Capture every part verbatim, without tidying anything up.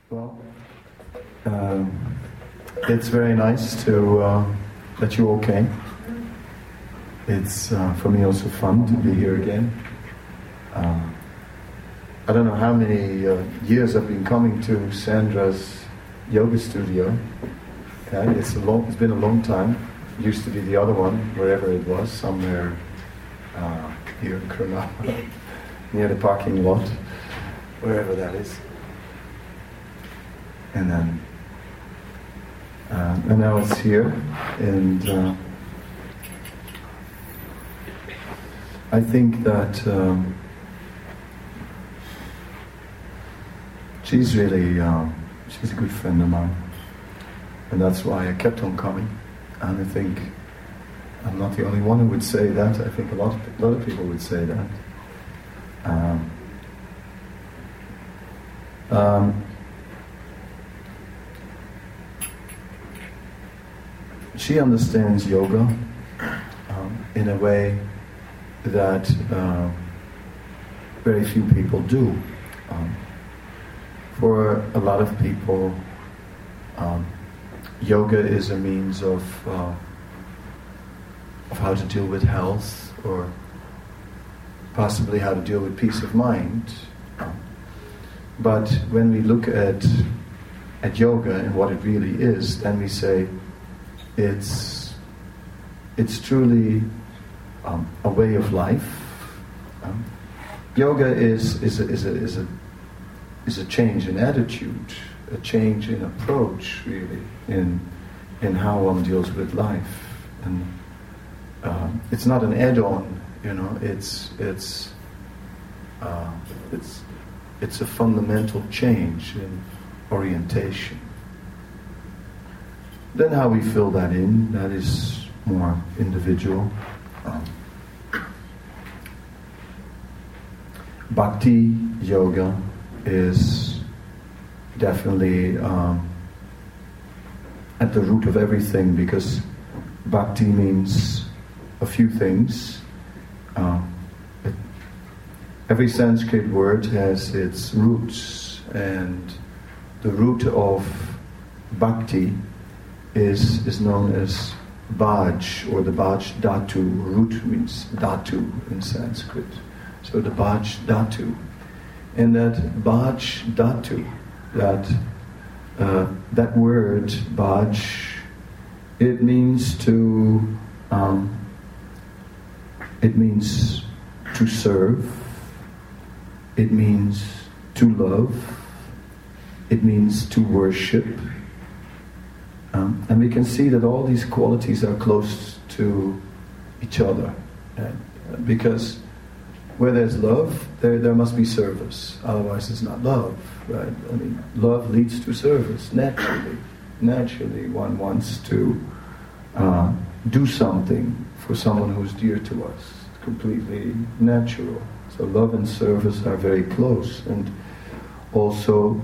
Well, um, it's very nice to uh, that you all came. It's uh, for me also fun to be here again. Uh, I don't know how many uh, years I've been coming to Sandra's yoga studio. Okay, it's a long. It's been a long time. It used to be the other one, wherever it was, somewhere uh, here in Cronulla, near the parking lot, wherever that is. And then, uh, and now it's here, and uh, I think that um, she's really, uh, she's a good friend of mine, and that's why I kept on coming. And I think I'm not the only one who would say that. I think a lot of, a lot of people would say that. Um, um, She understands yoga um, in a way that uh, very few people do. Um, for a lot of people, um, yoga is a means of uh, of how to deal with health, or possibly how to deal with peace of mind. Um, but when we look at at yoga and what it really is, then we say, It's it's truly um, a way of life. Um, yoga is is a, is a is a is a change in attitude, a change in approach, really, in in how one deals with life. And uh, it's not an add-on, you know. It's it's uh, it's it's a fundamental change in orientation. Then how we fill that in, that is more individual. Um, Bhakti yoga is definitely um, at the root of everything, because bhakti means a few things. Uh, it, every Sanskrit word has its roots, and the root of bhakti is is known as Bhaj, or the Bhaj Dhatu. Root means Dhatu in Sanskrit. So the Bhaj Dhatu. And that Bhaj Dhatu, that uh, that word Bhaj, it means to um, it means to serve, it means to love, it means to worship. Um, and we can see that all these qualities are close to each other, right? Because where there's love, there there must be service. Otherwise, it's not love, right? I mean, love leads to service naturally. Naturally, one wants to uh, do something for someone who's dear to us. It's completely natural. So love and service are very close, and also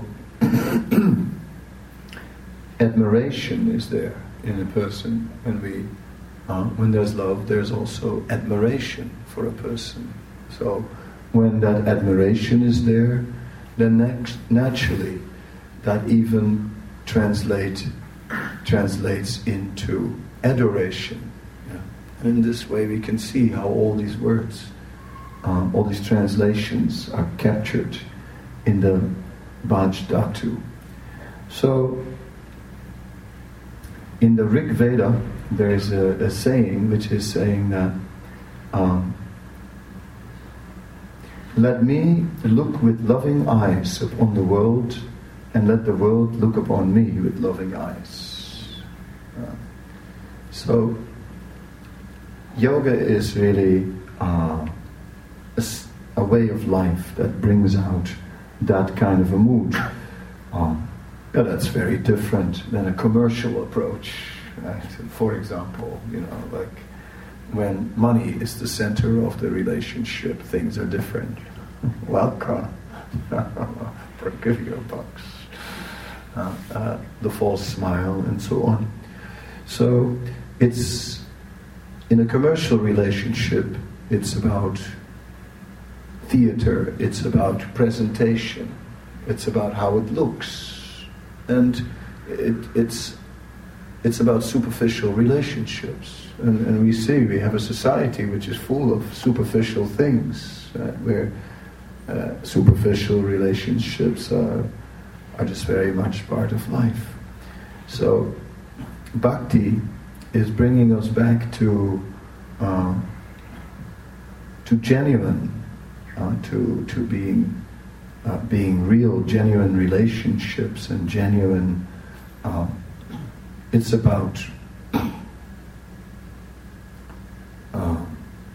admiration is there in a person. When we, uh, when there's love, there's also admiration for a person. So when that admiration is there, then next, naturally that even translate, translates into adoration. Yeah. And in this way we can see how all these words, um, all these translations are captured in the Bhaj Dhatu. So in the Rig Veda, there is a, a saying which is saying that um, let me look with loving eyes upon the world, and let the world look upon me with loving eyes. Uh, so yoga is really uh, a, a way of life that brings out that kind of a mood. Um, Yeah, that's very different than a commercial approach. Right? For example, you know, like when money is the center of the relationship, things are different. Welcome. Forgive your bucks. Uh, uh, the false smile and so on. So it's, in a commercial relationship, it's about theater, it's about presentation, it's about how it looks. and it, it's it's about superficial relationships. And, and we see we have a society which is full of superficial things, uh, where uh, superficial relationships are, are just very much part of life. So bhakti is bringing us back to uh, to genuine, uh, to to being uh, being real, genuine relationships and genuine. Uh, it's about uh,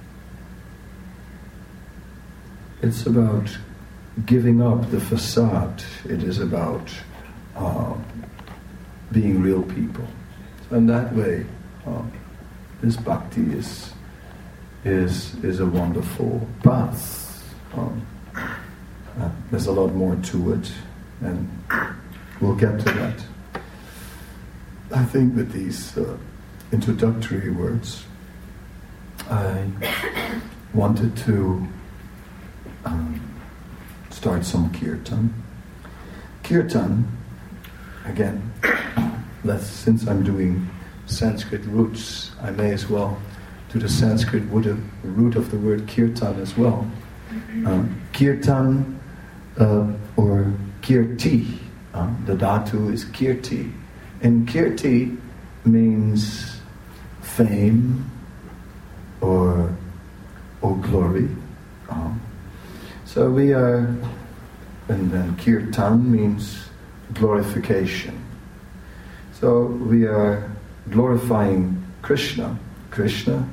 it's about giving up the facade. It is about uh, being real people, and that way, uh, this bhakti is is is a wonderful path. Um, uh, there's a lot more to it, and we'll get to that. I think with these uh, introductory words, I wanted to um, start some kirtan. Kirtan, again, let's, since I'm doing Sanskrit roots, I may as well do the Sanskrit root of the word kirtan as well. Um, kirtan uh, or kirti, uh, the dhatu is kirti. And kirti means fame or or glory. Um, so we are, and then kirtan means glorification. So we are glorifying Krishna. Krishna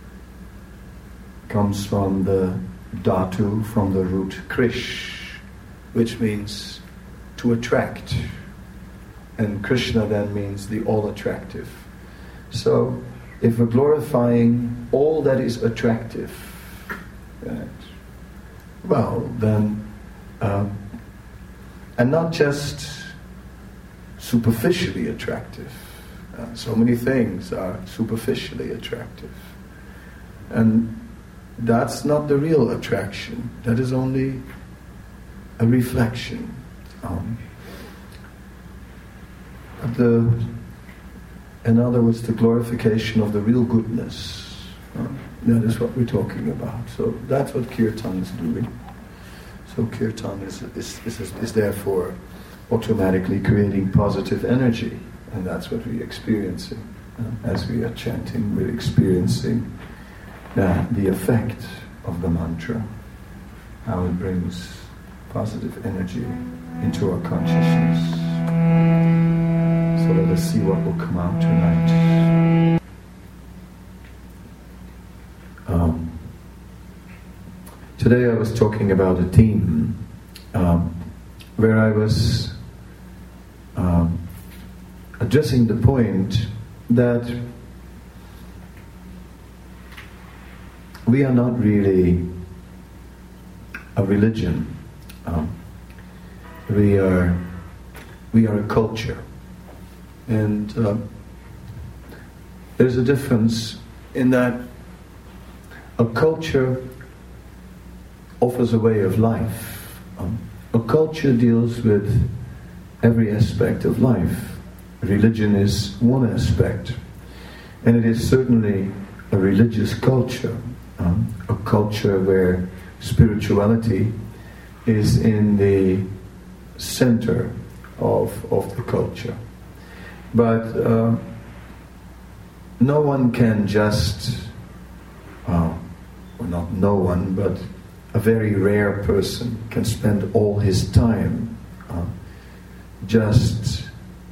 comes from the dhatu, from the root krish, which means to attract. And Krishna then means the all-attractive. So if we're glorifying all that is attractive, right, well then, uh, and not just superficially attractive. Uh, so many things are superficially attractive. And that's not the real attraction. That is only a reflection. Um, The, in other words, the glorification of the real goodness. Uh, that is what we're talking about. So that's what kirtan is doing. So kirtan is is, is, is therefore automatically creating positive energy. And that's what we're experiencing. Uh, as we are chanting, we're experiencing uh, the effect of the mantra. How it brings positive energy into our consciousness. So let us see what will come out tonight. Um, today I was talking about a theme um, where I was um, addressing the point that we are not really a religion. Um, we are we are a culture. And uh, there's a difference in that a culture offers a way of life. Um, a culture deals with every aspect of life. Religion is one aspect. And it is certainly a religious culture. Um, a culture where spirituality is in the center of, of the culture. But uh, no one can just, uh, well not no one, but a very rare person can spend all his time uh, just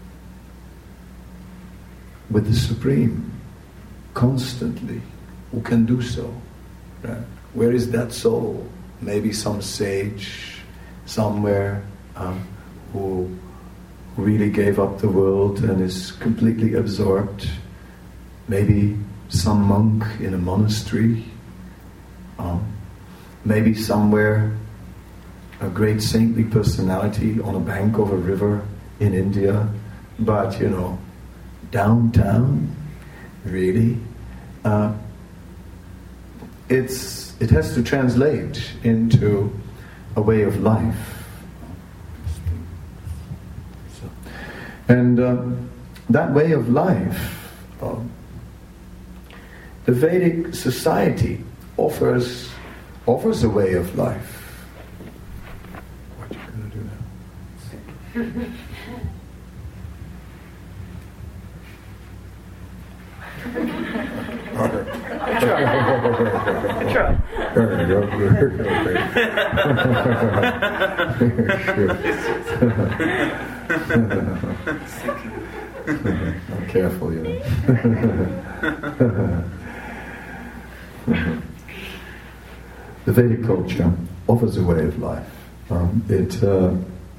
with the Supreme, constantly. Who can do so? Right? Where is that soul? Maybe some sage somewhere um, who really gave up the world and is completely absorbed. Maybe some monk in a monastery. Um, maybe somewhere a great saintly personality on a bank of a river in India. But, you know, downtown, really? Uh, it's it has to translate into a way of life. And um, that way of life, um, the Vedic society offers offers a way of life. What are you going to do now? I'm careful, you know. The Vedic culture offers a way of life. Um, it uh,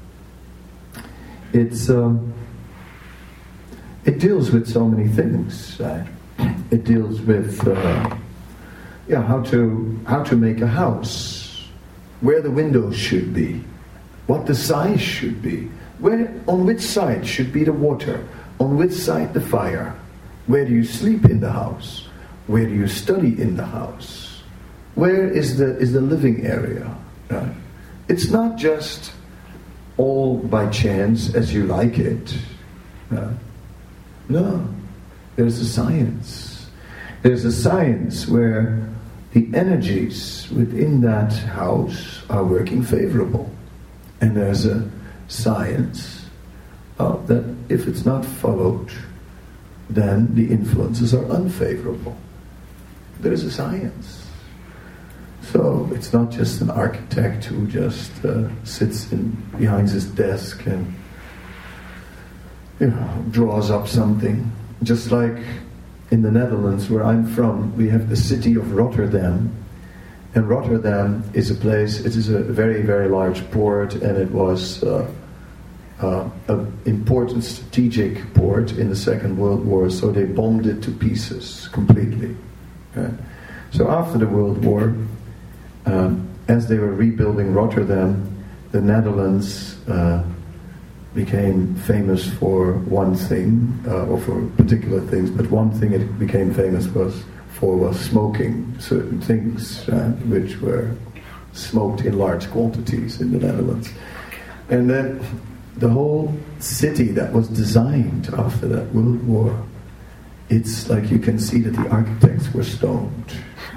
it's um, it deals with so many things. Right? It deals with uh, yeah how to how to make a house, where the windows should be, what the size should be, where on which side should be the water, on which side the fire, where do you sleep in the house, where do you study in the house, where is the is the living area. Right? It's not just all by chance as you like it. Right? No, there's a science. There's a science where the energies within that house are working favorable. And there's a science uh, that if it's not followed, then the influences are unfavorable. There's a science. So it's not just an architect who just uh, sits in, behind his desk and you know, draws up something. Just like in the Netherlands, where I'm from, we have the city of Rotterdam. And Rotterdam is a place, it is a very, very large port, and it was uh, uh, an important strategic port in the Second World War, so they bombed it to pieces completely. Okay? So after the World War, um, as they were rebuilding Rotterdam, the Netherlands uh, became famous for one thing, uh, or for particular things, but one thing it became famous was for was smoking certain things, uh, which were smoked in large quantities in the Netherlands. And then the whole city that was designed after that World War, it's like you can see that the architects were stoned.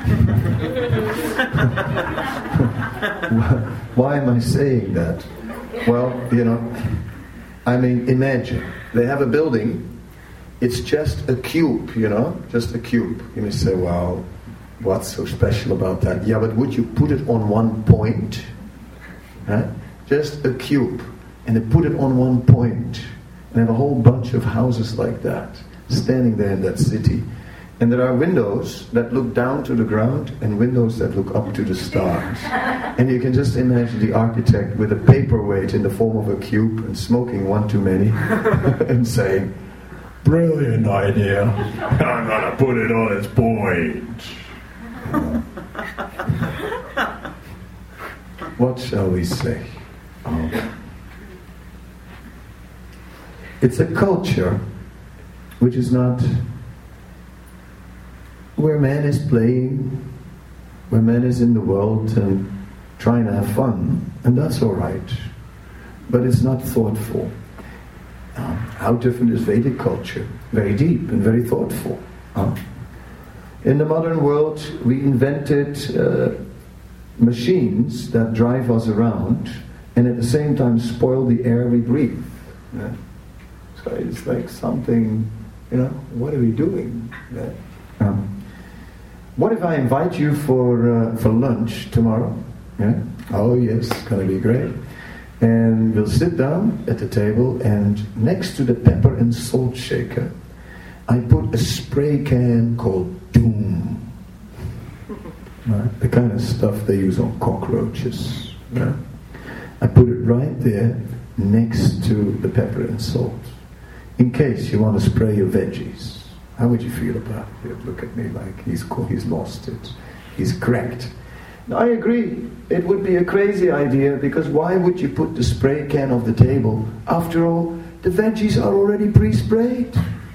Why am I saying that? Well, you know, I mean, imagine, they have a building, it's just a cube, you know, just a cube. You may say, well, what's so special about that? Yeah, but would you put it on one point? Huh? Just a cube, and they put it on one point, and have a whole bunch of houses like that, standing there in that city. And there are windows that look down to the ground and windows that look up to the stars. And you can just imagine the architect with a paperweight in the form of a cube and smoking one too many and saying, brilliant idea, I'm gonna put it on its point. What shall we say? Oh. It's a culture which is not where man is playing, where man is in the world and trying to have fun, and that's all right. But it's not thoughtful. Uh, how different is Vedic culture? Very deep and very thoughtful. Uh, in the modern world, we invented uh, machines that drive us around and at the same time spoil the air we breathe. Yeah? So it's like something, you know, what are we doing? Yeah? Um, What if I invite you for uh, for lunch tomorrow? Yeah? Oh yes, it's going to be great. And we'll sit down at the table, and next to the pepper and salt shaker, I put a spray can called Doom. Right? The kind of stuff they use on cockroaches. Right? I put it right there next to the pepper and salt, in case you want to spray your veggies. How would you feel about it? Look at me like he's he's lost it. He's cracked. Now, I agree. It would be a crazy idea, because why would you put the spray can on the table? After all, the veggies are already pre-sprayed.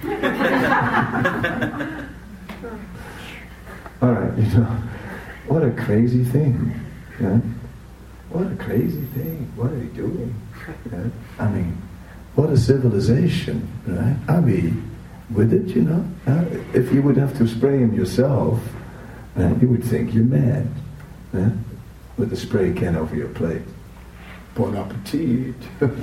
All right, you know, what a crazy thing. Yeah? What a crazy thing. What are you doing? Yeah? I mean, what a civilization, right? I'd be with it, you know. Uh, if you would have to spray him yourself, uh, you would think you're mad, uh, with a spray can over your plate. Bon appetit.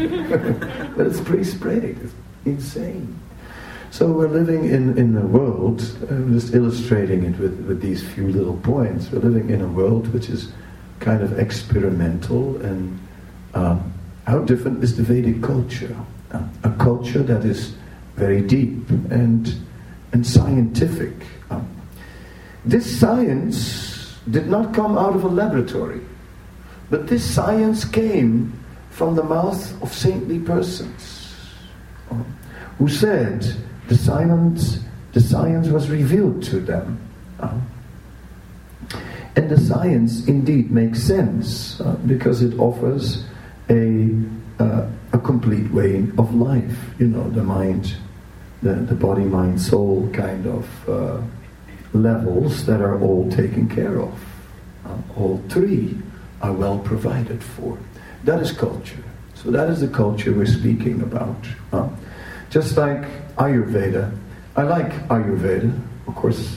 But it's pre-sprayed. It's insane. So we're living in, in a world, I'm just illustrating it with, with these few little points, we're living in a world which is kind of experimental, and um, how different is the Vedic culture? Uh, a culture that is very deep and, and scientific. Uh, this science did not come out of a laboratory, but this science came from the mouth of saintly persons, uh, who said, The science, the science was revealed to them. Uh, and the science indeed makes sense, uh, because it offers a, uh, a complete way of life. You know, the mind, the, the body, mind, soul kind of uh, levels that are all taken care of. Uh, all three are well provided for. That is culture. So that is the culture we're speaking about. Uh, just like Ayurveda. I like Ayurveda, of course.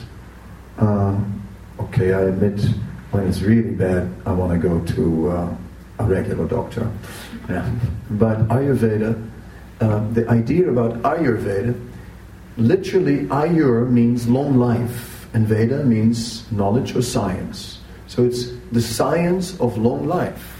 Um, okay, I admit when it's really bad, I want to go to uh, a regular doctor. Yeah. But Ayurveda, uh, the idea about Ayurveda, literally Ayur means long life, and Veda means knowledge or science. So it's the science of long life.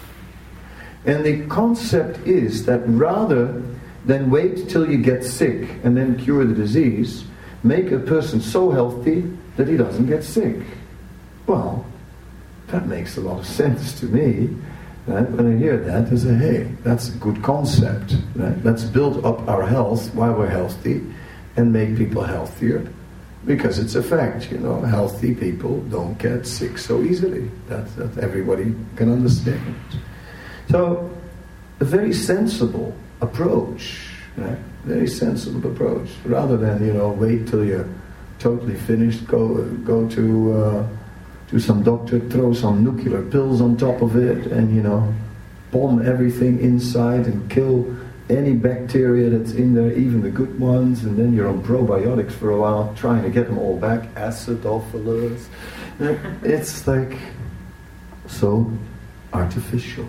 And the concept is that rather then wait till you get sick and then cure the disease, make a person so healthy that he doesn't get sick. Well, that makes a lot of sense to me. Right? When I hear that, I say, hey, that's a good concept. Right? Let's build up our health while we're healthy and make people healthier, because it's a fact, you know, healthy people don't get sick so easily. That, that everybody can understand. So, a very sensible approach, right? Very sensible approach. Rather than, you know, wait till you're totally finished, go go to uh, to some doctor, throw some nuclear pills on top of it, and, you know, bomb everything inside and kill any bacteria that's in there, even the good ones, and then you're on probiotics for a while, trying to get them all back, acidophilus. It's like so artificial.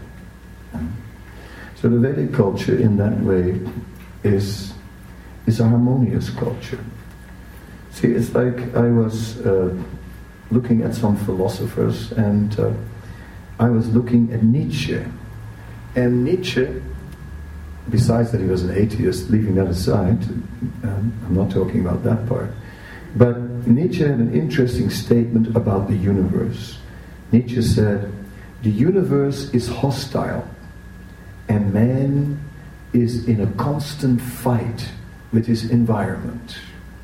So the Vedic culture in that way is is a harmonious culture. See, it's like I was uh, looking at some philosophers, and uh, I was looking at Nietzsche. And Nietzsche, besides that he was an atheist, leaving that aside, um, I'm not talking about that part, but Nietzsche had an interesting statement about the universe. Nietzsche said, the universe is hostile, and man is in a constant fight with his environment.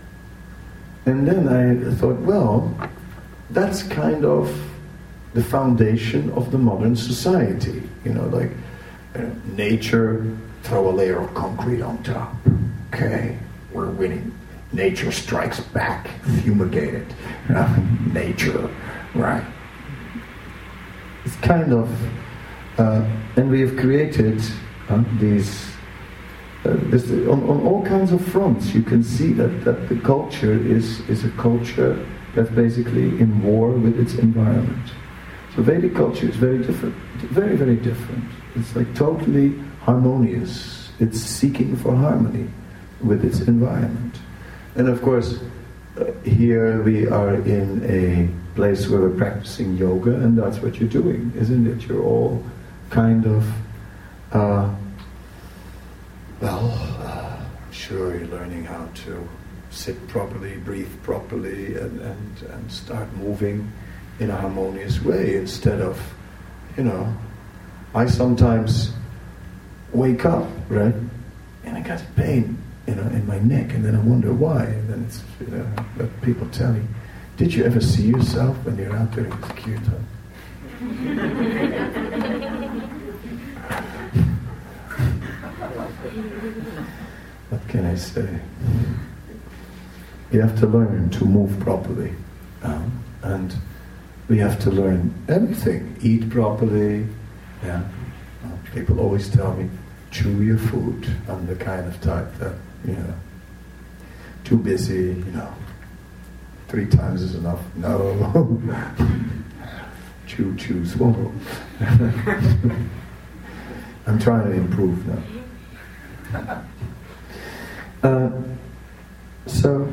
And then I thought, well, that's kind of the foundation of the modern society. You know, like uh, nature, throw a layer of concrete on top. Okay, we're winning. Nature strikes back, fumigate it. Uh, nature, right? It's kind of... Uh, and we have created uh, these, uh, this, on, on all kinds of fronts. You can see that, that the culture is, is a culture that's basically in war with its environment. So Vedic culture is very different, very, very different. It's like totally harmonious. It's seeking for harmony with its environment. And of course, uh, here we are in a place where we're practicing yoga, and that's what you're doing, isn't it? You're all kind of, uh, well, uh, I'm sure you're learning how to sit properly, breathe properly, and, and, and start moving in a harmonious way instead of, you know, I sometimes wake up, right, and I got pain, you know, in my neck, and then I wonder why, and then it's, you know, but people tell me, did you ever see yourself when you're out there in the kirtan? What can I say? You have to learn to move properly, um, and we have to learn everything. Eat properly. Yeah, uh, people always tell me, chew your food. I'm the kind of type that, you know, too busy, you know, three times is enough. No. chew, chew, swallow. I'm trying to improve now. Uh, so,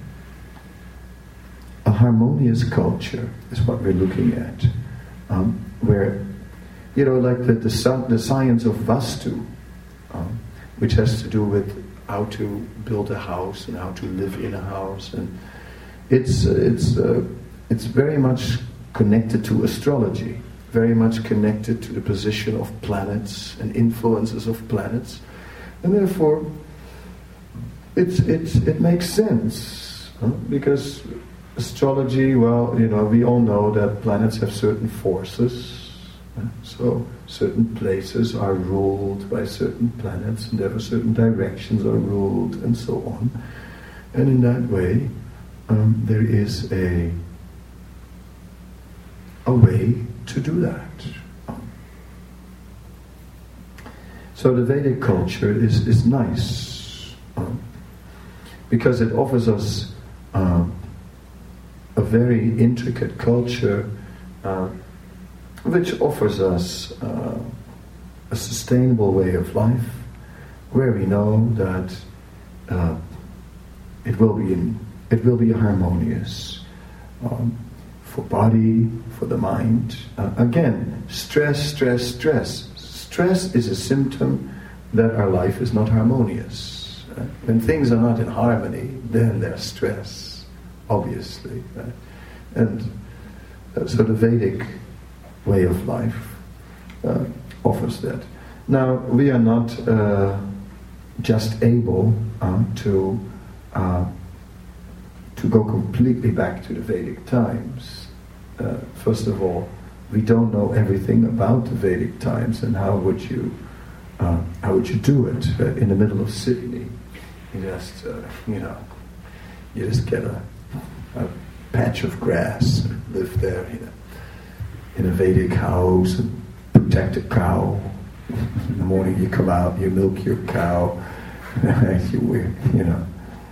a harmonious culture is what we're looking at, um, where, you know, like the, the, the science of Vastu, um, which has to do with how to build a house and how to live in a house, and it's it's uh, it's very much connected to astrology, very much connected to the position of planets and influences of planets, and therefore it's it's it makes sense, huh? Because astrology, well, you know, we all know that planets have certain forces. So certain places are ruled by certain planets, and therefore certain directions are ruled, and so on. And in that way, um, there is a a way to do that. So the Vedic culture is is nice um, because it offers us um, a very intricate culture. Uh, which offers us uh, a sustainable way of life, where we know that uh, it will be in, it will be harmonious um, for body, for the mind. Uh, again, stress, stress, stress. Stress is a symptom that our life is not harmonious. Right? When things are not in harmony, then there's stress, obviously. Right? And uh, so the Vedic way of life uh, offers that. Now, we are not uh, just able uh, to uh, to go completely back to the Vedic times. Uh, first of all, we don't know everything about the Vedic times, and how would you uh, how would you do it uh, in the middle of Sydney? You just uh, you know you just get a, a patch of grass and live there, you know, in a Vedic house, and protect a cow. In the morning you come out, you milk your cow, you wear, you know,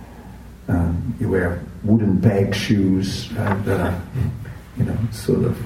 um, you wear wooden bag shoes uh, that are, you know, sort of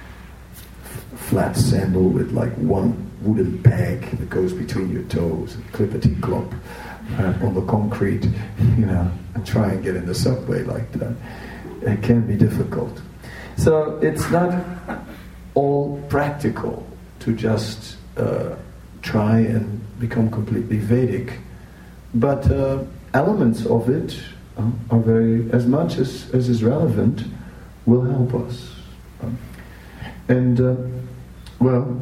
flat sandal with like one wooden peg that goes between your toes, clippity clop uh, on the concrete, you know, and try and get in the subway like that. It can be difficult. So it's not all practical to just uh, try and become completely Vedic, but uh, elements of it uh, are very, as much as, as is relevant, will help us. Uh, and uh, well,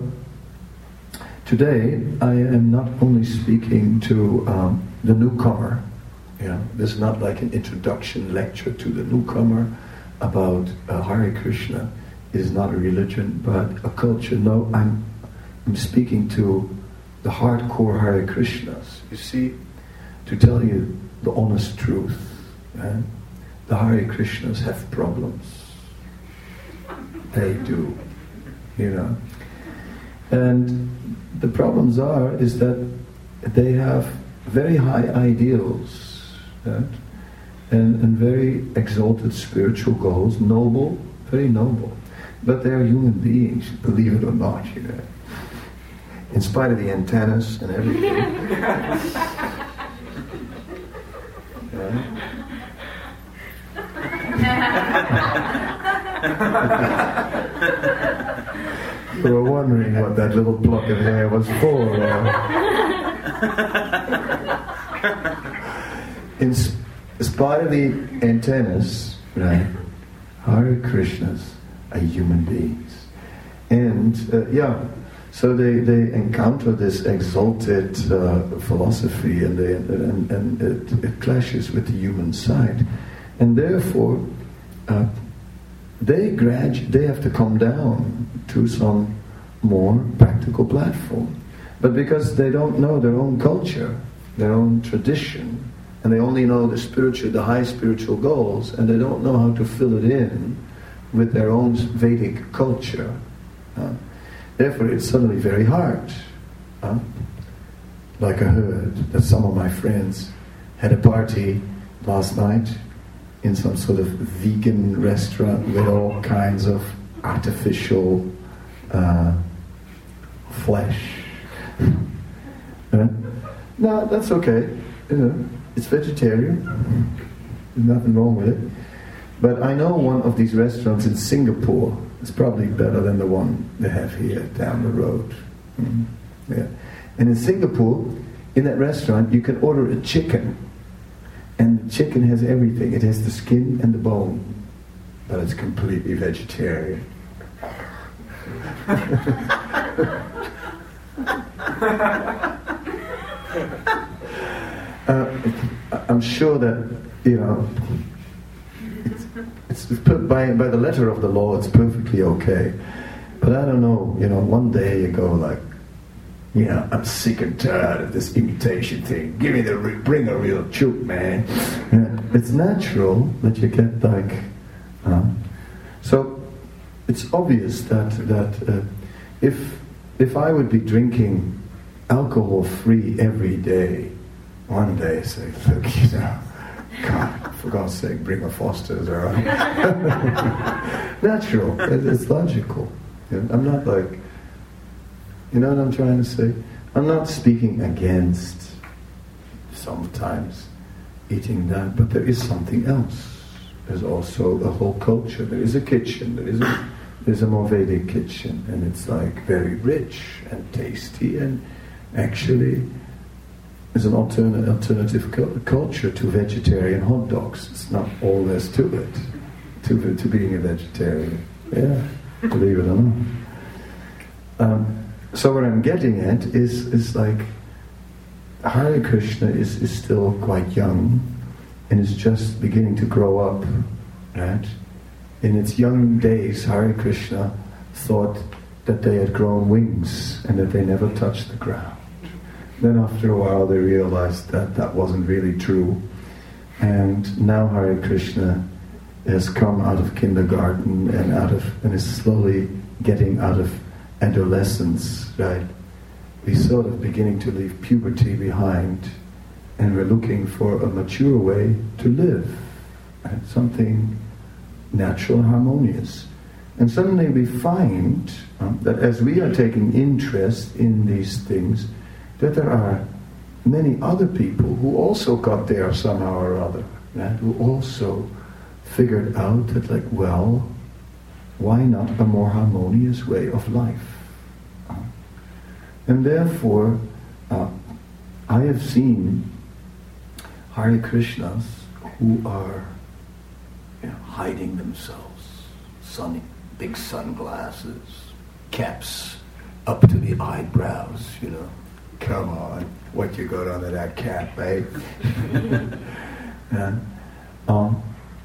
today I am not only speaking to um, the newcomer. You know, this is not like an introduction lecture to the newcomer about uh, Hare Krishna. It is not a religion, but a culture. No, I'm, I'm speaking to the hardcore Hare Krishnas. You see, to tell you the honest truth, eh? The Hare Krishnas have problems. They do, you know. And the problems are, is that they have very high ideals, right? and, and very exalted spiritual goals, noble, very noble. But they are human beings, believe it or not, you know. In spite of the antennas and everything. You were wondering what that little block of hair was for. Uh, in sp- spite of the antennas, right, Hare Krishnas are human beings. And, uh, yeah, so they, they encounter this exalted uh, philosophy, and, they, and, and it, it clashes with the human side. And therefore, uh, they gradu- they have to come down to some more practical platform. But because they don't know their own culture, their own tradition, and they only know the spiritual, the high spiritual goals, and they don't know how to fill it in with their own Vedic culture, uh, therefore it's suddenly very hard. Uh, like I heard that some of my friends had a party last night in some sort of vegan restaurant with all kinds of artificial uh, flesh. uh, no, that's okay. You know, it's vegetarian. There's nothing wrong with it. But I know one of these restaurants in Singapore is probably better than the one they have here down the road. Mm-hmm. Yeah. And in Singapore, in that restaurant, you can order a chicken. And the chicken has everything. It has the skin and the bone. But it's completely vegetarian. uh, I'm sure that, you know, it's, it's put by, by the letter of the law, it's perfectly okay. But I don't know, you know, one day you go like, you know, I'm sick and tired of this imitation thing. Give me the, re- bring a real chook, man. Yeah, it's natural that you get like, uh, so it's obvious that that uh, if if I would be drinking alcohol free every day, one day say, look, you know, God, for God's sake, bring a Foster's, all right? Natural, it, it's logical. You know, I'm not like. You know what I'm trying to say? I'm not speaking against sometimes eating that, but there is something else. There's also a whole culture. There is a kitchen. There is a, there's a more Vedic kitchen, and it's like very rich and tasty, and actually is an alternate, alternative cu- culture to vegetarian hot dogs. It's not all there's to it, to, to being a vegetarian. Yeah, believe it or not. Um, So what I'm getting at is is like Hare Krishna is, is still quite young and is just beginning to grow up, right? In its young days, Hare Krishna thought that they had grown wings and that they never touched the ground. Then after a while they realized that that wasn't really true. And now Hare Krishna has come out of kindergarten and out of and is slowly getting out of adolescence, right? We're sort of beginning to leave puberty behind, and we're looking for a mature way to live, right? Something natural, harmonious. And suddenly we find um, that as we are taking interest in these things, that there are many other people who also got there somehow or other, right? Who also figured out that, like, well, why not a more harmonious way of life? Uh, and therefore, uh, I have seen Hare Krishnas who are, you know, hiding themselves, sun, big sunglasses, caps up to the eyebrows, you know. Come on, what you got under that cap, eh? yeah. um,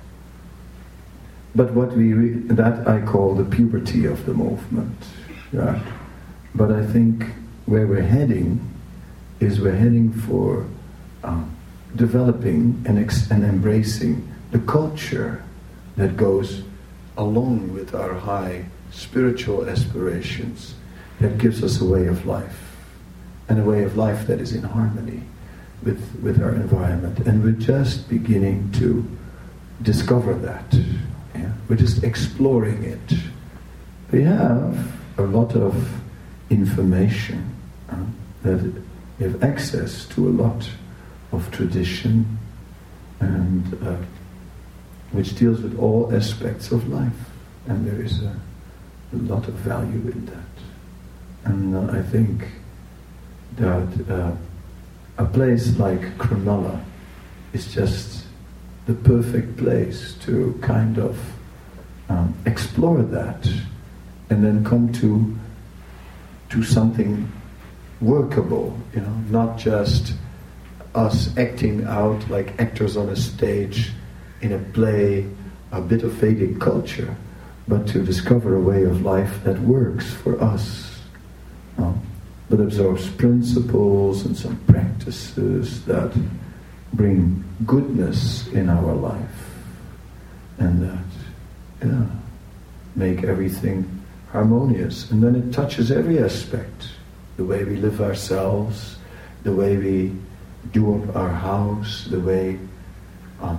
But what we re- that I call the puberty of the movement, yeah. But I think where we're heading is we're heading for um, developing and, ex- and embracing the culture that goes along with our high spiritual aspirations, that gives us a way of life, and a way of life that is in harmony with with our environment. And we're just beginning to discover that. Yeah, we're just exploring it. We have a lot of information, uh, that we have access to a lot of tradition, and uh, which deals with all aspects of life, and there is a, a lot of value in that. And uh, I think that uh, a place like Cronulla is just the perfect place to kind of um, explore that, and then come to to something workable, you know, not just us acting out like actors on a stage in a play, a bit of Vedic culture, but to discover a way of life that works for us, um, that absorbs principles and some practices that bring goodness in our life, and that, yeah, make everything harmonious. And then it touches every aspect, the way we live ourselves, the way we do up our house, the way... Uh,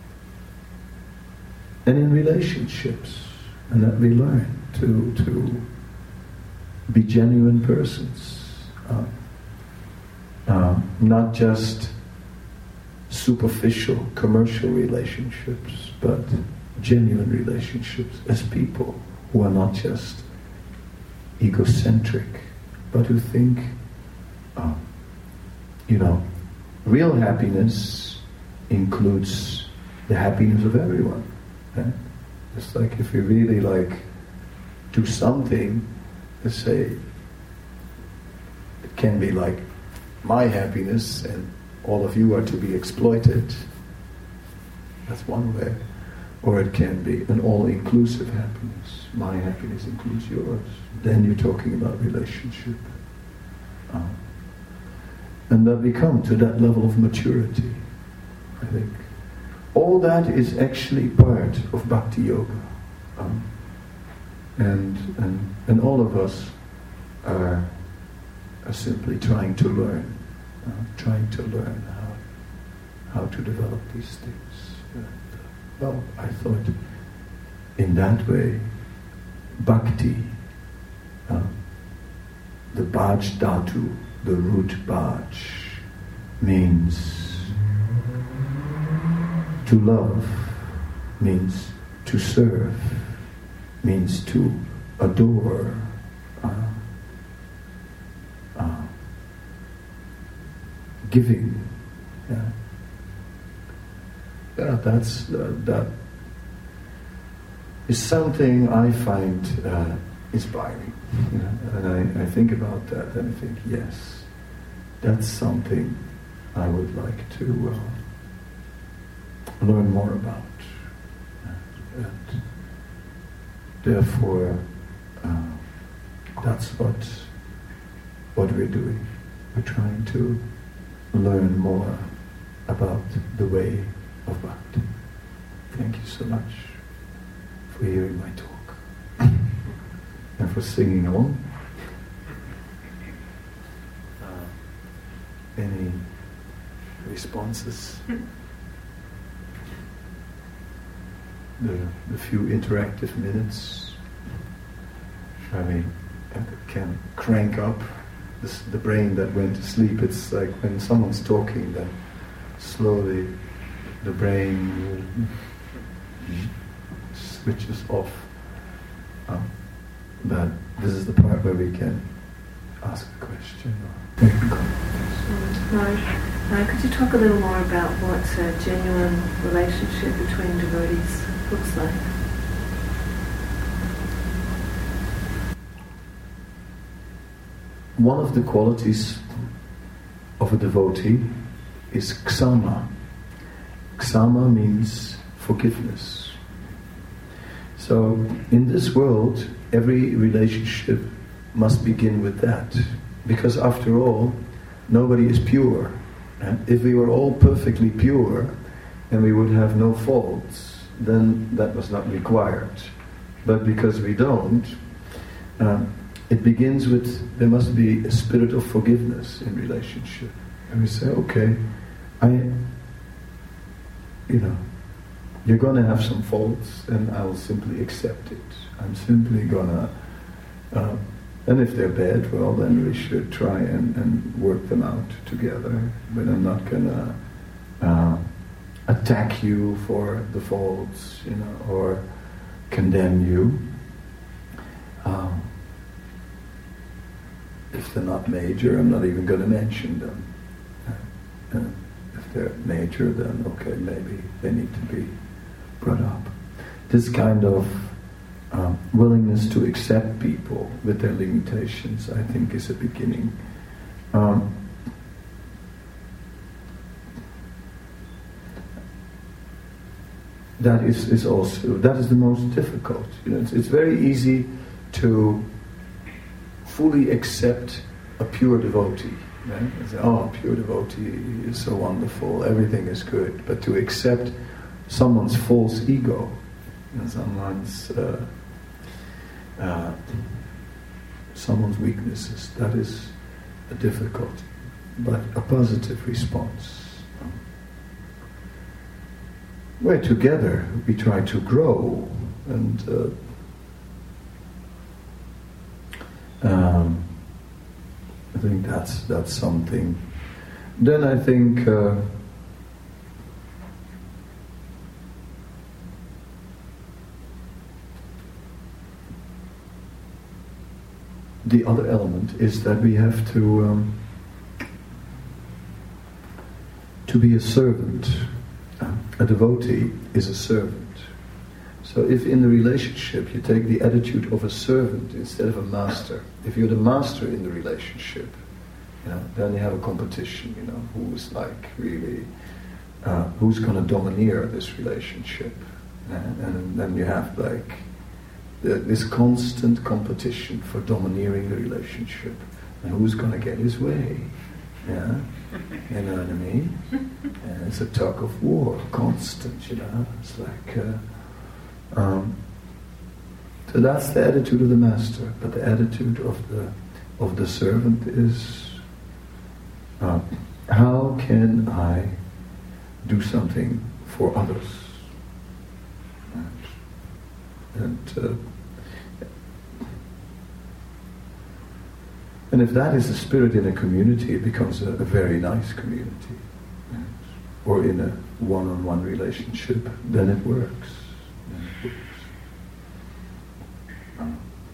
and in relationships, and that we learn to, to be genuine persons. Uh, uh, not just superficial commercial relationships, but genuine relationships as people who are not just egocentric, but who think, uh, you know, real happiness includes the happiness of everyone. Right? It's like if you really like do something, let's say, it can be like my happiness and all of you are to be exploited. That's one way. Or it can be an all-inclusive happiness. My happiness includes yours. Then you're talking about relationship. Uh, and that we come to that level of maturity, I think. All that is actually part of Bhakti Yoga. Um, and, and, and all of us are, are simply trying to learn. Uh, trying to learn how, how to develop these things. And, uh, well, I thought in that way, Bhakti, uh, the Bhaj Dhatu, the root Bhaj, means to love, means to serve, means to adore. Uh, uh, giving. Yeah, yeah that's uh, that is something I find uh, inspiring. You know? And I, I think about that and I think, yes, that's something I would like to uh, learn more about. And, and therefore, uh, that's what what we're doing. We're trying to learn more about the way of Bhakti. Thank you so much for hearing my talk and for singing along. Uh, any responses? The, the few interactive minutes I mean, can crank up This, the brain that went to sleep. It's like when someone's talking, then slowly the brain switches off. Um, but this is the part where we can ask a question or make a comment. Uh, could you talk a little more about what a genuine relationship between devotees looks like? One of the qualities of a devotee is ksama. Ksama means forgiveness. So in this world, every relationship must begin with that. Because after all, nobody is pure. If we were all perfectly pure and we would have no faults, then that was not required. But because we don't, um, it begins with, there must be a spirit of forgiveness in relationship. And we say, okay, I, you know, you're going to have some faults and I will simply accept it. I'm simply going to, uh, and if they're bad, well, then we should try and, and work them out together. But I'm not going to uh, attack you for the faults, you know, or condemn you. Um, If they're not major, I'm not even going to mention them. Uh, if they're major, then okay, maybe they need to be brought up. This kind of um, willingness to accept people with their limitations, I think, is a beginning. Um, that is, is also, that is the most difficult. You know, it's, it's very easy to fully accept a pure devotee. Right? Say, oh, pure devotee is so wonderful, everything is good. But to accept someone's false ego, you know, someone's uh, uh, someone's weaknesses, that is a difficulty. but a positive response. Where together we try to grow, and uh, um, I think that's that's something. Then I think uh, the other element is that we have to um, to be a servant. A devotee is a servant. So if in the relationship you take the attitude of a servant instead of a master, if you're the master in the relationship, you know, then you have a competition, you know, who's like really, uh, who's going to domineer this relationship. And, and then you have like the, this constant competition for domineering the relationship. And who's going to get his way? Yeah, you know what I mean? And it's a tug of war, constant, you know. It's like, uh, um, so that's the attitude of the master. But the attitude of the of the servant is, uh, how can I do something for others? And uh, And if that is the spirit in a community, it becomes a, a very nice community. Yes. Or in a one-on-one relationship, then it works. Then it works.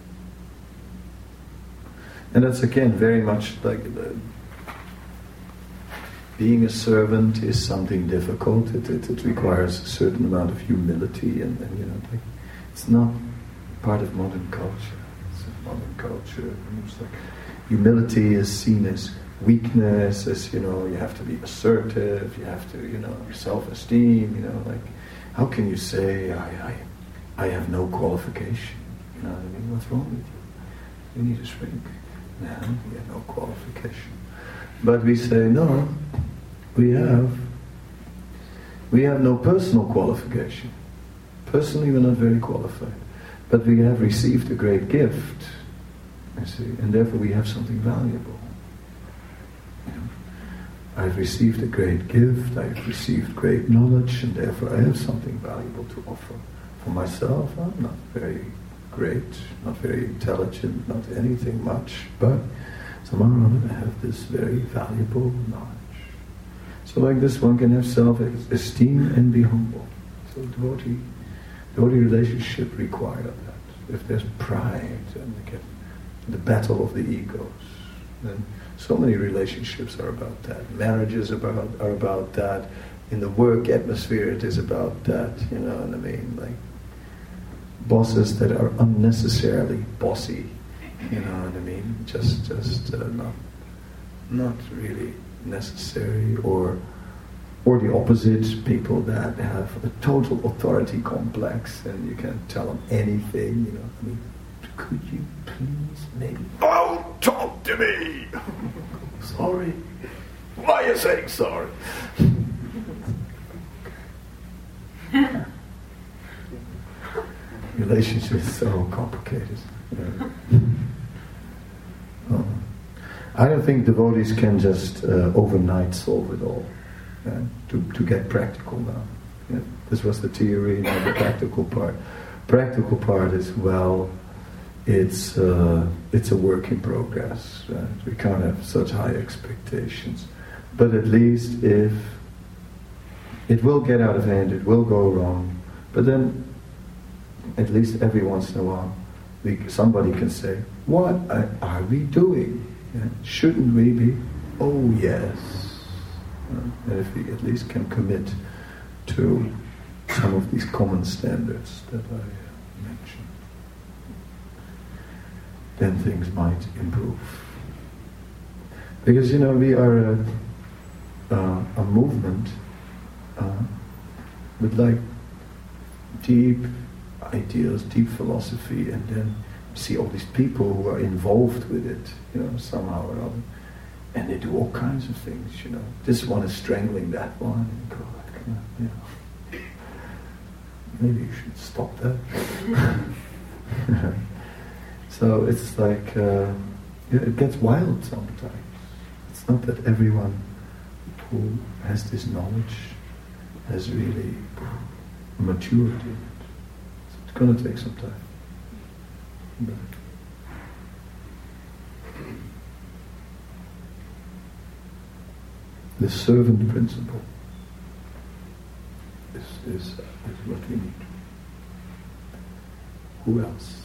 And that's again very much like the, being a servant is something difficult. It, it, it requires a certain amount of humility, and, and you know, like, it's not part of modern culture. It's a modern culture. It's like, humility is seen as weakness, as, you know, you have to be assertive, you have to, you know, self-esteem, you know, like, how can you say, I, I, I have no qualification? You know what I mean? What's wrong with you? You need a shrink. No, you have no qualification. But we say, no, we have, we have no personal qualification. Personally, we're not very qualified. But we have received a great gift. I see, and therefore we have something valuable. You know, I've received a great gift, I've received great knowledge, and therefore I have something valuable to offer. For myself, I'm not very great, not very intelligent, not anything much, but somehow or other I have this very valuable knowledge. So like this, one can have self-esteem and be humble. So devotee, devotee relationship require that. If there's pride, and again, the battle of the egos. And so many relationships are about that. Marriages about are about that. In the work atmosphere, it is about that. You know what I mean? Like bosses that are unnecessarily bossy. You know what I mean? Just, just uh, not, not really necessary. Or, or the opposite. People that have a total authority complex, and you can't tell them anything. You know what I mean? Could you please maybe... Don't talk to me! Sorry. Why are you saying sorry? Relationship is so complicated. Yeah. Oh. I don't think devotees can just uh, overnight solve it all. Yeah? To, to get practical now. Yeah? This was the theory, now the practical part. Practical part is, well... It's uh, it's a work in progress. Right? We can't have such high expectations. But at least if it will get out of hand, it will go wrong. But then, at least every once in a while, we, somebody can say, "What are we doing? Yeah? Shouldn't we be?" Oh yes. Uh, and if we at least can commit to some of these common standards that I uh, mentioned, then things might improve. Because, you know, we are a, uh, a movement uh, with like deep ideas, deep philosophy, and then see all these people who are involved with it, you know, somehow or other, and they do all kinds of things, you know. This one is strangling that one, and go like, you know, maybe you should stop that. So it's like, uh, it gets wild sometimes. It's It's not that everyone who has this knowledge has really matured in it. It's going to take some time. But the servant principle is, is, is what we need. Who else?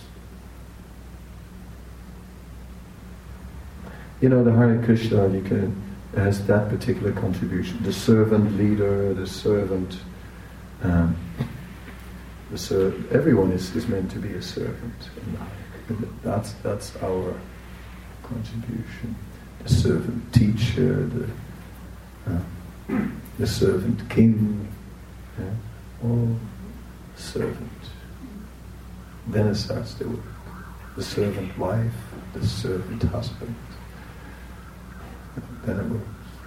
You know, the Hare Krishna, you can, has that particular contribution. The servant leader, the servant, um, the ser- everyone is, is meant to be a servant. And that's that's our contribution. The servant teacher, the uh, the servant king, yeah, all servant. Then it starts to work. The servant wife, the servant husband. Then it works.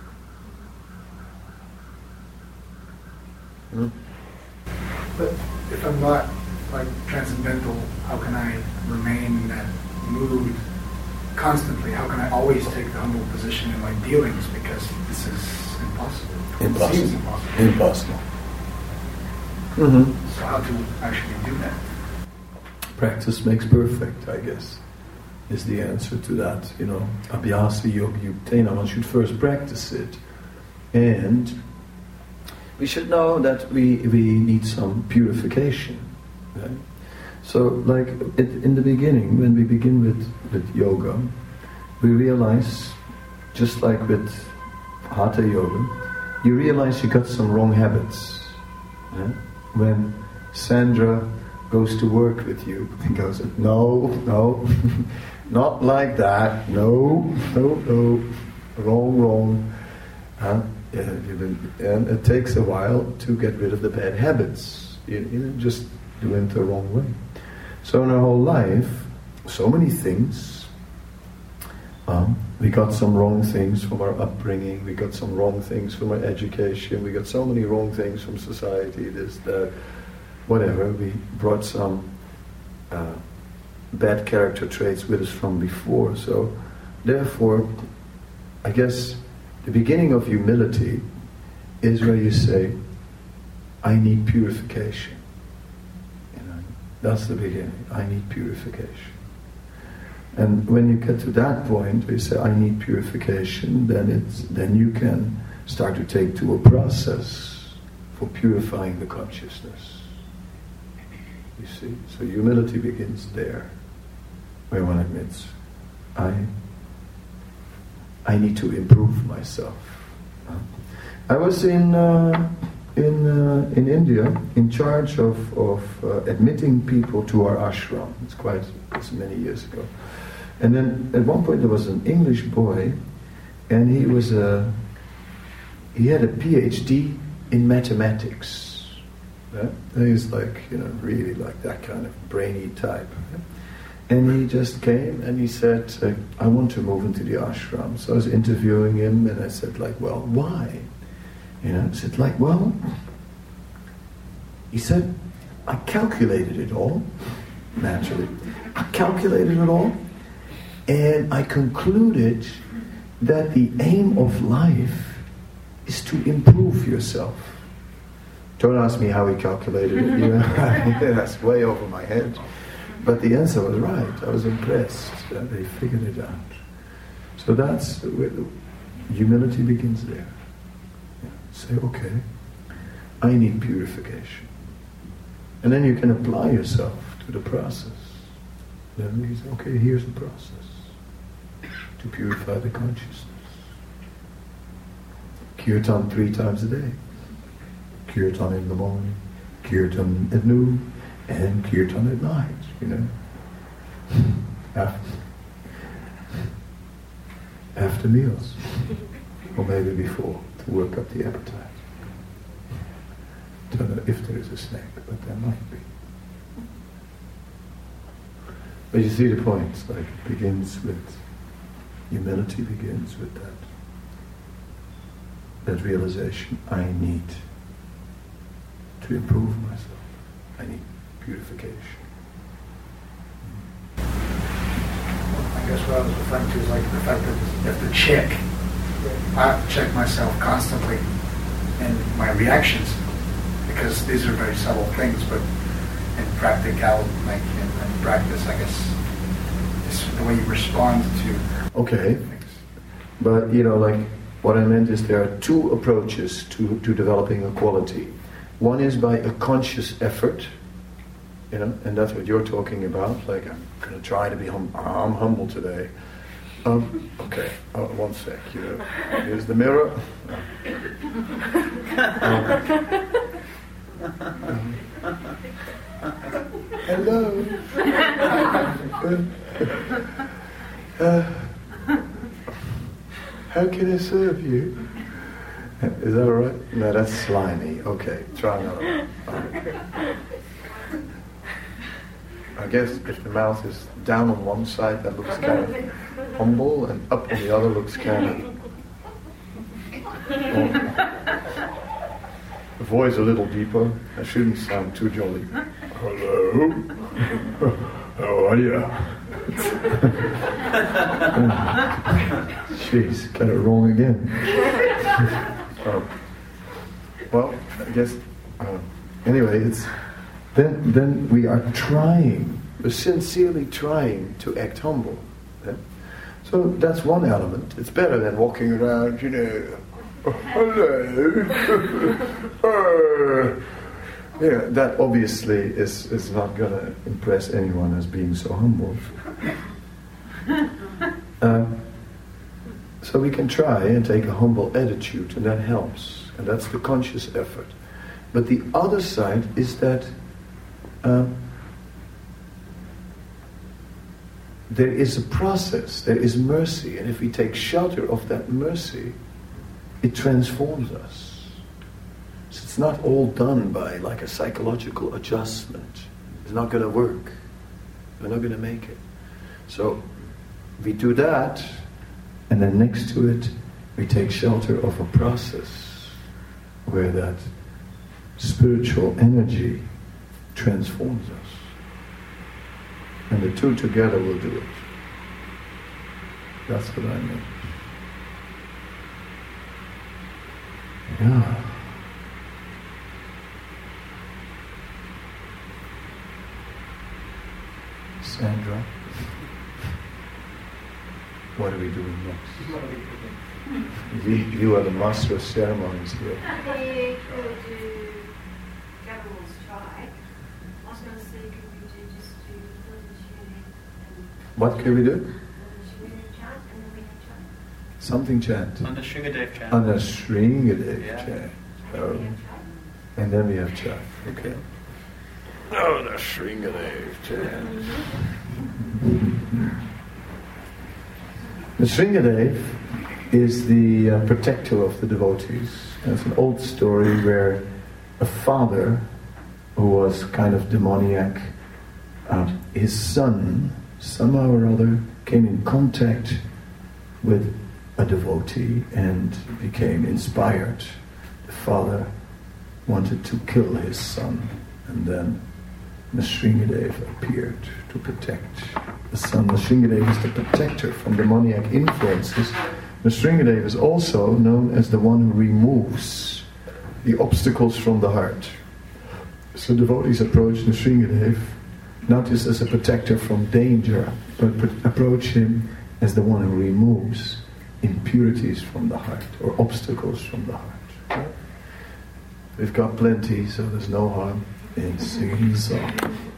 Hmm? But if I'm not like transcendental, how can I remain in that mood constantly? How can I always take the humble position in my dealings? Because this is impossible. Impossible. It seems impossible. Impossible. Mm-hmm. So how to actually do that? Practice makes perfect, I guess, is the answer to that. You know, Abhyasa Yoga Yuktena, one should first practice it. And we should know that we, we need some purification. Right? So, like it, in the beginning, when we begin with, with yoga, we realize, just like with Hatha Yoga, you realize you got some wrong habits. Right? When Sandra goes to work with you, he goes, no, no, not like that, no, no, no, wrong, wrong. Huh? Yeah, and it takes a while to get rid of the bad habits. You, you just do it the wrong way. So in our whole life, so many things. Um, we got some wrong things from our upbringing. We got some wrong things from our education. We got so many wrong things from society. This, that, whatever. We brought some uh, bad character traits with us from before. So, therefore, I guess the beginning of humility is where you say, I need purification. You know, that's the beginning. I need purification. And when you get to that point where you say, I need purification, then it's then you can start to take to a process for purifying the consciousness. You see? So humility begins there, where one admits, I I need to improve myself. I was in uh, in uh, in India in charge of of uh, admitting people to our ashram. It's quite it's many years ago, and then at one point there was an English boy, and he was a he had a P H D in mathematics. Yeah? He's like you know really like that kind of brainy type. Yeah? And he just came and he said, uh, I want to move into the ashram. So I was interviewing him and I said, like, well, why? You know, I said, like, well, he said, I calculated it all, naturally. I calculated it all, and I concluded that the aim of life is to improve yourself. Don't ask me how he calculated it, you know, that's way over my head. But the answer was right. I was impressed that they figured it out. So that's where the humility begins there. Yeah. Say, okay, I need purification. And then you can apply yourself to the process. Then you say, okay, here's the process to purify the consciousness. Kirtan three times a day. Kirtan in the morning, Kirtan at noon, and Kirtan at night, you know. After, after meals. Or maybe before, to work up the appetite. Don't know if there is a snack, but there might be. But you see the point, it's like it begins with, humility begins with that. That realization, I need to improve myself. I need purification. I guess what I was referring to is like the fact that you have to check I check myself constantly in my reactions, because these are very subtle things, but in practical, like in, in practice, I guess, it's the way you respond to okay. things. But, you know, like, what I meant is there are two approaches to, to developing a quality. One is by a conscious effort, you know, and that's what you're talking about. Like, I'm going to try to be hum- I'm humble today. Um, okay, oh, one sec. You know, here's the mirror. Um, hello. uh, how can I serve you? Is that all right? No, that's slimy. Okay, try another one. I guess if the mouth is down on one side, that looks kind of humble, and up on the other looks kind of... Well, the voice a little deeper. I shouldn't sound too jolly. Hello? How are you? Jeez, got it wrong again. uh, well, I guess... Uh, anyway, it's... Then, then we are trying, we're sincerely trying to act humble. Yeah? So that's one element. It's better than walking around, you know, oh, hello. uh, yeah, that obviously is, is not going to impress anyone as being so humble. Um, so we can try and take a humble attitude, and that helps. And that's the conscious effort. But the other side is that Um, there is a process, there is mercy, and if we take shelter of that mercy, it transforms us. So it's not all done by like a psychological adjustment. It's not going to work. We're not going to make it. So we do that, and then next to it, we take shelter of a process where that spiritual energy transforms us. And the two together will do it. That's what I mean. Yeah. Sandra, what are we doing next? you, you are the master of ceremonies here. What can we do? Something chant. On the Shringadev chant. On the Shringadev yeah. chant. Oh. And then we have chant. Okay. Oh, the Shringadev chant. The Shringadev is the uh, protector of the devotees. It's an old story where a father who was kind of demoniac, uh, his son somehow or other came in contact with a devotee and became inspired. The father wanted to kill his son, and then Nrsingadev appeared to protect the son. Nrsingadev is the protector from demoniac influences. Nrsingadev is also known as the one who removes the obstacles from the heart. So devotees approach Nrsingadev not just as a protector from danger, but pr- approach him as the one who removes impurities from the heart, or obstacles from the heart. We've got plenty, so there's no harm in singing the song.